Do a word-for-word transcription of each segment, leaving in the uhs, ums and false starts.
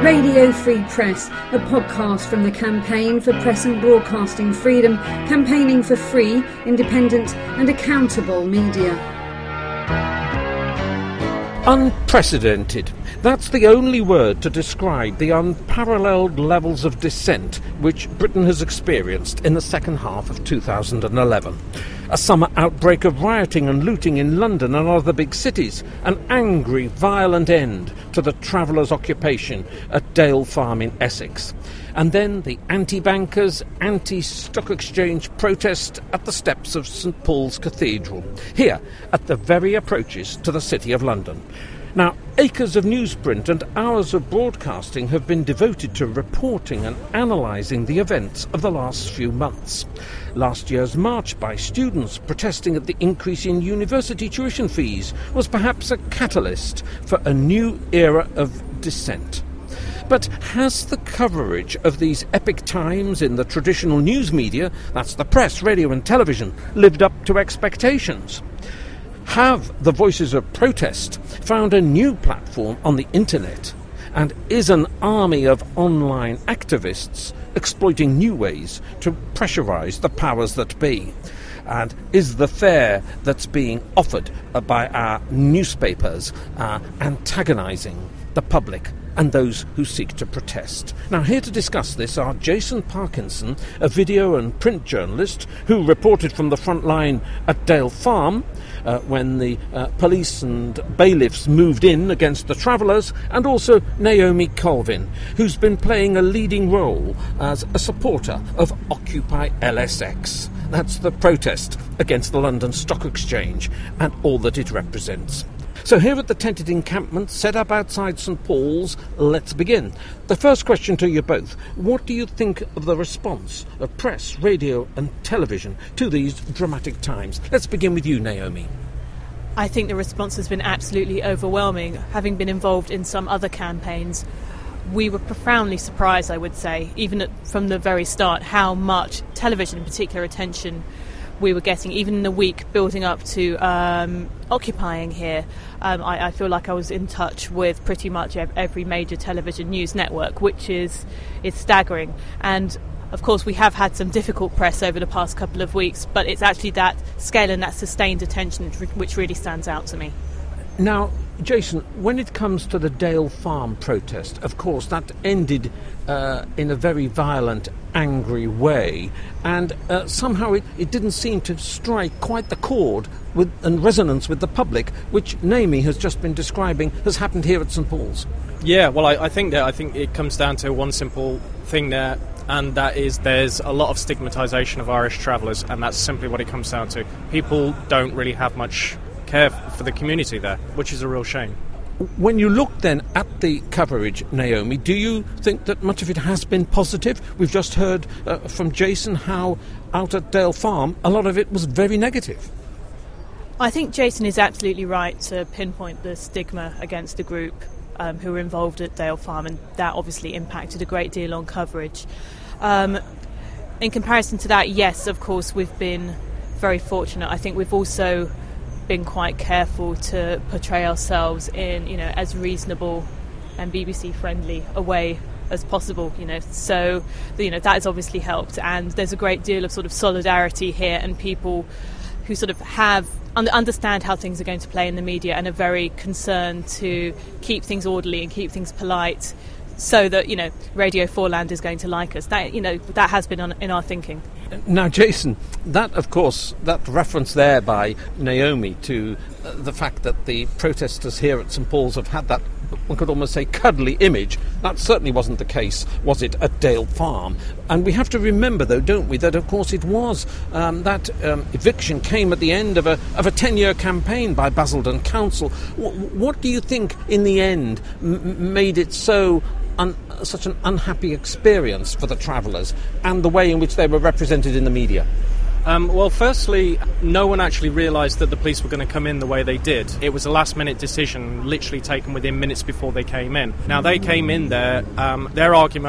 Radio Free Press, a podcast from the Campaign for Press and Broadcasting Freedom, campaigning for free, independent and accountable media. Unprecedented. That's the only word to describe the unparalleled levels of dissent which Britain has experienced in the second half of two thousand eleven. A summer outbreak of rioting and looting in London and other big cities. An angry, violent end to the Travellers' occupation at Dale Farm in Essex. And then the anti-bankers, anti-stock exchange protest at the steps of St Paul's Cathedral, here at the very approaches to the City of London. Now, acres of newsprint and hours of broadcasting have been devoted to reporting and analysing the events of the last few months. Last year's march by students protesting at the increase in university tuition fees was perhaps a catalyst for a new era of dissent. But has the coverage of these epic times in the traditional news media, that's the press, radio and television, lived up to expectations? Have the voices of protest found a new platform on the internet? And is an army of online activists exploiting new ways to pressurise the powers that be? And is the fare that's being offered by our newspapers uh, antagonising the public and those who seek to protest? Now, here to discuss this are Jason Parkinson, a video and print journalist who reported from the front line at Dale Farm uh, when the uh, police and bailiffs moved in against the Travellers, and also Naomi Colvin, who's been playing a leading role as a supporter of Occupy L S X. That's the protest against the London Stock Exchange and all that it represents. So here at the tented encampment set up outside St Paul's, let's begin. The first question to you both: what do you think of the response of press, radio and television to these dramatic times? Let's begin with you, Naomi. I think the response has been absolutely overwhelming. Having been involved in some other campaigns, we were profoundly surprised, I would say, even at, from the very start, how much television in particular attention we were getting, even in the week building up to um, occupying here. Um, I, I feel like I was in touch with pretty much every major television news network, which is is staggering. And of course, we have had some difficult press over the past couple of weeks, but it's actually that scale and that sustained attention which really stands out to me. Now, Jason, when it comes to the Dale Farm protest, of course, that ended uh, in a very violent, angry way, and uh, somehow it, it didn't seem to strike quite the chord with and resonance with the public, which Naomi has just been describing has happened here at St Paul's. Yeah, well, I, I think that I think it comes down to one simple thing there, and that is there's a lot of stigmatisation of Irish travellers, and that's simply what it comes down to. People don't really have much care for the community there, which is a real shame. When you look then at the coverage, Naomi, do you think that much of it has been positive? We've just heard uh, from Jason how out at Dale Farm a lot of it was very negative. I think Jason is absolutely right to pinpoint the stigma against the group um, who were involved at Dale Farm, and that obviously impacted a great deal on coverage. Um, in comparison to that, yes, of course, we've been very fortunate. I think we've also been quite careful to portray ourselves in, you know, as reasonable and B B C friendly a way as possible, you know, so you know that has obviously helped, and there's a great deal of sort of solidarity here, and people who sort of have un- understand how things are going to play in the media and are very concerned to keep things orderly and keep things polite, so that, you know, Radio four Land is going to like us. That, you know, that has been on, in our thinking. Now, Jason, that, of course, that reference there by Naomi to uh, the fact that the protesters here at St Paul's have had that, one could almost say, cuddly image, that certainly wasn't the case, was it, at Dale Farm? And we have to remember, though, don't we, that, of course, it was um, that um, eviction came at the end of a of a ten-year campaign by Basildon Council. W- what do you think, in the end, m- made it so Un- such an unhappy experience for the travellers, and the way in which they were represented in the media? Um, well, firstly, no one actually realised that the police were going to come in the way they did. It was a last-minute decision, literally taken within minutes before they came in. Now, they came in there, um, their argument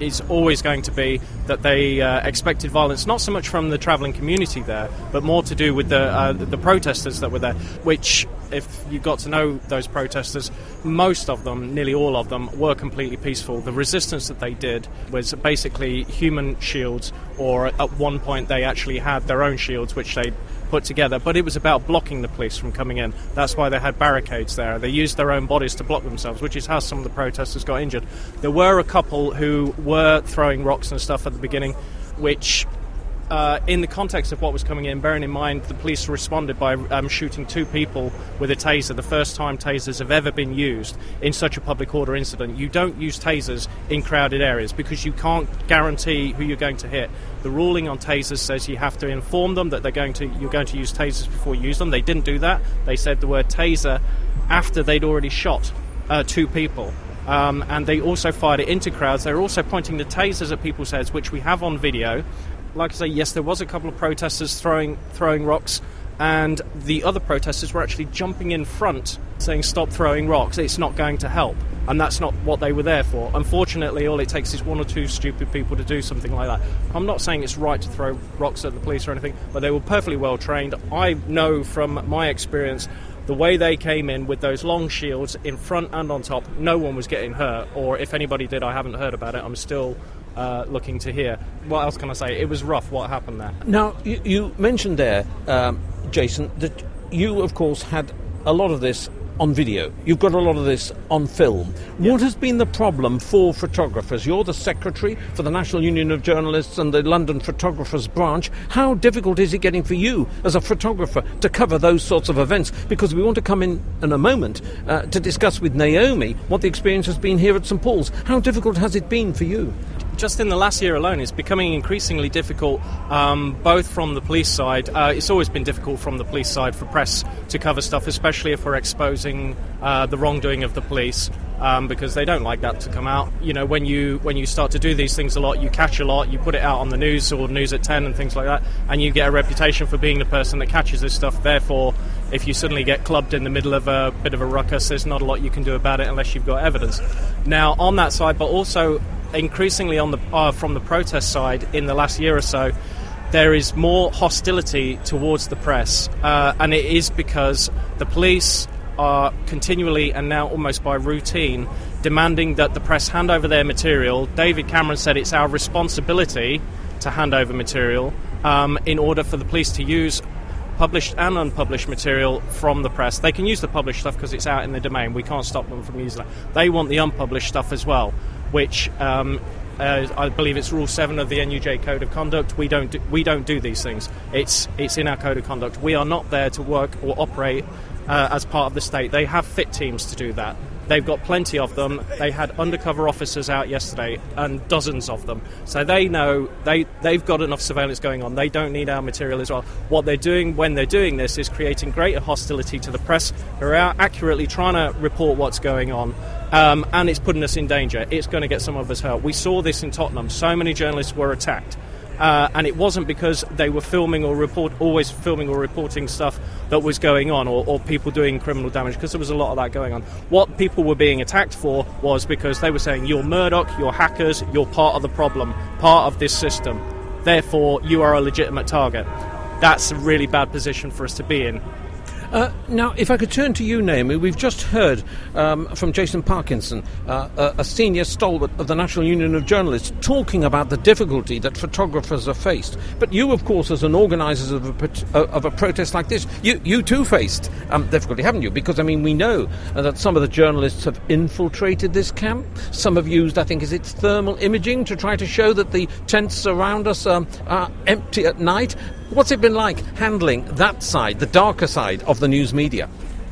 is always going to be that they uh, expected violence, not so much from the travelling community there, but more to do with the uh, the protesters that were there, which, if you got to know those protesters, most of them, nearly all of them, were completely peaceful. The resistance that they did was basically human shields, or at one point they actually had their own shields, which they put together, but it was about blocking the police from coming in. That's why they had barricades there. They used their own bodies to block themselves, which is how some of the protesters got injured. There were a couple who were throwing rocks and stuff at the beginning, which, uh, in the context of what was coming in, bearing in mind the police responded by um, shooting two people with a taser, the first time tasers have ever been used in such a public order incident. You don't use tasers in crowded areas because you can't guarantee who you're going to hit. The ruling on tasers says you have to inform them that they're going to you're going to use tasers before you use them. They didn't do that. They said the word taser after they'd already shot uh, two people. Um, and they also fired it into crowds. They were also pointing the tasers at people's heads, which we have on video. Like I say, yes, there was a couple of protesters throwing throwing rocks, and the other protesters were actually jumping in front, saying, "Stop throwing rocks, it's not going to help." And that's not what they were there for. Unfortunately, all it takes is one or two stupid people to do something like that. I'm not saying it's right to throw rocks at the police or anything, but they were perfectly well trained. I know from my experience, the way they came in with those long shields in front and on top, no one was getting hurt, or if anybody did, I haven't heard about it. I'm still uh, looking to hear. What else can I say? It was rough what happened there. Now, you, you mentioned there, um, Jason, that you, of course, had a lot of this on video. You've got a lot of this on film. Yeah. What has been the problem for photographers? You're the secretary for the National Union of Journalists and the London Photographers Branch. How difficult is it getting for you as a photographer to cover those sorts of events? Because we want to come in in a moment uh, to discuss with Naomi what the experience has been here at St Paul's. How difficult has it been for you? Just in the last year alone, it's becoming increasingly difficult, um, both from the police side. Uh, it's always been difficult from the police side for press to cover stuff, especially if we're exposing uh, the wrongdoing of the police, um, because they don't like that to come out. You know, when you when you start to do these things a lot, you catch a lot, you put it out on the news or News at ten and things like that, and you get a reputation for being the person that catches this stuff. Therefore, if you suddenly get clubbed in the middle of a bit of a ruckus, there's not a lot you can do about it unless you've got evidence. Now, on that side, but also increasingly on the uh, from the protest side in the last year or so, there is more hostility towards the press, uh, and it is because the police are continually, and now almost by routine, demanding that the press hand over their material. David Cameron said it's our responsibility to hand over material um, in order for the police to use published and unpublished material from the press. They can use the published stuff because it's out in the domain. We can't stop them from using that. They want the unpublished stuff as well, which um, uh, I believe it's Rule seven of the N U J Code of Conduct. We don't do, we don't do these things. It's it's in our Code of Conduct. We are not there to work or operate uh, as part of the state. They have fit teams to do that. They've got plenty of them. They had undercover officers out yesterday, and dozens of them. So they know they, they've got enough surveillance going on. They don't need our material as well. What they're doing when they're doing this is creating greater hostility to the press, who are out accurately trying to report what's going on. Um, and it's putting us in danger. It's going to get some of us hurt. We saw this in Tottenham. So many journalists were attacked. Uh, and it wasn't because they were filming or report, always filming or reporting stuff that was going on, or, or people doing criminal damage, because there was a lot of that going on. What people were being attacked for was because they were saying, you're Murdoch, you're hackers, you're part of the problem, part of this system. Therefore, you are a legitimate target. That's a really bad position for us to be in. Uh, now, if I could turn to you, Naomi, we've just heard um, from Jason Parkinson, uh, a, a senior stalwart of the National Union of Journalists, talking about the difficulty that photographers are faced. But you, of course, as an organiser of a, of a protest like this, you, you too faced um, difficulty, haven't you? Because, I mean, we know uh, that some of the journalists have infiltrated this camp. Some have used, I think, is it thermal imaging to try to show that the tents around us um, are empty at night. What's it been like handling that side, the darker side of the news media?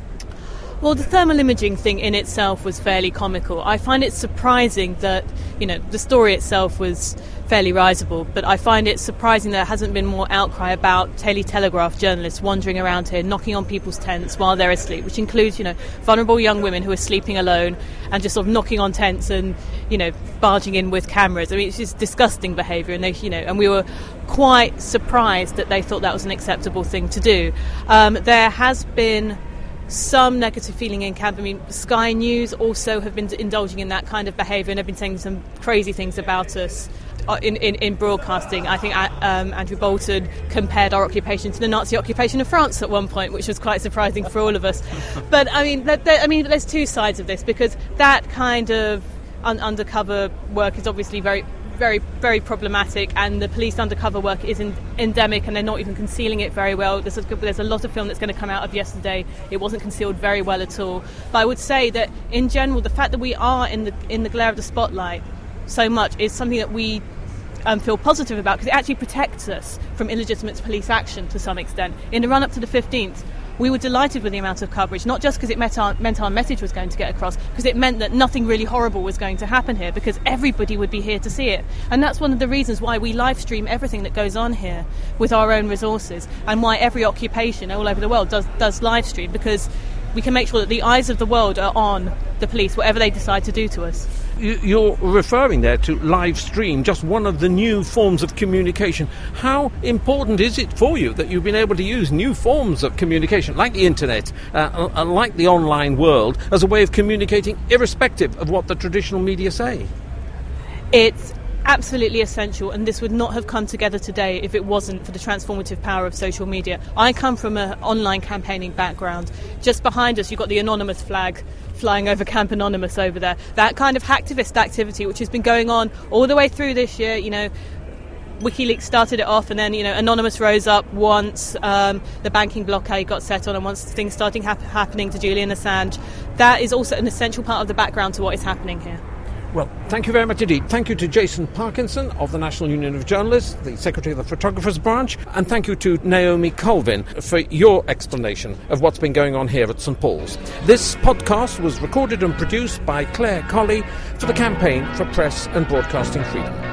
Well, the thermal imaging thing in itself was fairly comical. I find it surprising that, you know, the story itself was fairly risible, but I find it surprising there hasn't been more outcry about Daily Telegraph journalists wandering around here, knocking on people's tents while they're asleep, which includes, you know, vulnerable young women who are sleeping alone and just sort of knocking on tents and, you know, barging in with cameras. I mean, it's just disgusting behaviour, and they, you know, and we were quite surprised that they thought that was an acceptable thing to do. Um, there has been some negative feeling in camp. I mean, Sky News also have been indulging in that kind of behaviour and have been saying some crazy things about us in, in, in broadcasting. I think um, Andrew Bolton compared our occupation to the Nazi occupation of France at one point, which was quite surprising for all of us. But I mean, there, there, I mean, there's two sides of this, because that kind of un- undercover work is obviously very very, very problematic, and the police undercover work is in, endemic, and they're not even concealing it very well. There's a, there's a lot of film that's going to come out of yesterday. It wasn't concealed very well at all. But I would say that, in general, the fact that we are in the in the glare of the spotlight so much is something that we um, feel positive about, because it actually protects us from illegitimate police action to some extent. In the run-up to the fifteenth, we were delighted with the amount of coverage, not just because it meant our, meant our message was going to get across, because it meant that nothing really horrible was going to happen here, because everybody would be here to see it. And that's one of the reasons why we live stream everything that goes on here with our own resources, and why every occupation all over the world does, does live stream, because we can make sure that the eyes of the world are on the police, whatever they decide to do to us. You're referring there to live stream, just one of the new forms of communication. How important is it for you that you've been able to use new forms of communication, like the internet, uh, uh, like the online world, as a way of communicating irrespective of what the traditional media say? It's absolutely essential, and this would not have come together today if it wasn't for the transformative power of social media. I come from an online campaigning background. Just behind us, you've got the Anonymous flag flying over Camp Anonymous over there. That kind of hacktivist activity, which has been going on all the way through this year. You know, WikiLeaks started it off, and then, you know, Anonymous rose up once um, the banking blockade got set on, and once things started hap- happening to Julian Assange. That is also an essential part of the background to what is happening here. Well, thank you very much indeed. Thank you to Jason Parkinson of the National Union of Journalists, the Secretary of the Photographers Branch, and thank you to Naomi Colvin for your explanation of what's been going on here at St Paul's. This podcast was recorded and produced by Claire Colley for the Campaign for Press and Broadcasting Freedom.